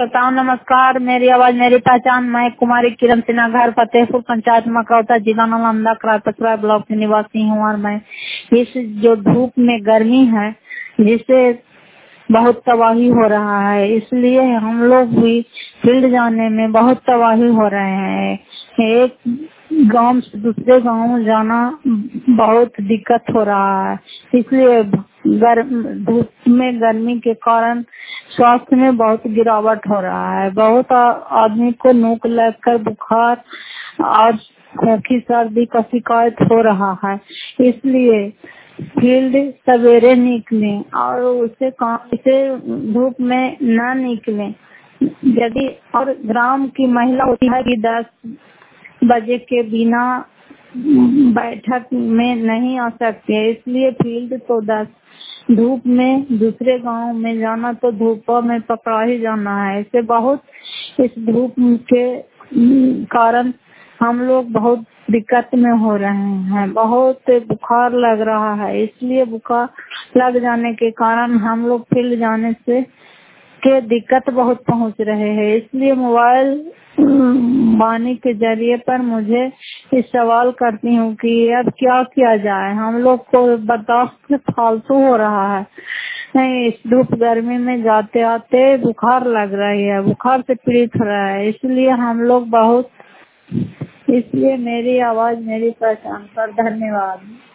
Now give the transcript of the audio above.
श्रोताओं नमस्कार। मेरी आवाज मेरी पहचान। मैं कुमारी किरण सिन्हा, घर फतेहपुर, पंचायत मकरौता, जिला नालंदा, करारपसरा ब्लॉक की निवासी हूँ। और मैं इस जो धूप में गर्मी है जिससे बहुत तबाही हो रहा है, इसलिए हम लोग भी फील्ड जाने में बहुत तबाही हो रहे हैं। एक गांव से दूसरे गांव जाना बहुत दिक्कत हो रहा है, इसलिए धूप में गर्मी के कारण स्वास्थ्य में बहुत गिरावट हो रहा है। बहुत आदमी को नोक लगकर बुखार और खोखी सर्दी का शिकायत हो रहा है, इसलिए फील्ड सवेरे निकले और उसे धूप में न निकले। यदि और ग्राम की महिला होती है कि 10 बजे के बिना बैठक में नहीं आ सकती है, इसलिए फील्ड तो 10 धूप में दूसरे गांव में जाना तो धूप में पकड़ा ही जाना है। इससे बहुत इस धूप के कारण हम लोग बहुत दिक्कत में हो रहे हैं। बहुत बुखार लग रहा है, इसलिए बुखार लग जाने के कारण हम लोग फील्ड जाने से के दिक्कत बहुत पहुंच रहे हैं। इसलिए मोबाइल वाणी के जरिए पर मुझे इस सवाल करती हूँ कि अब क्या किया जाए। हम लोग को बर्दाश्त फालतू हो रहा है। नहीं, इस धूप गर्मी में जाते आते बुखार लग रही है, बुखार से पीड़ित हो रहा है। इसलिए मेरी आवाज मेरी पहचान पर धन्यवाद।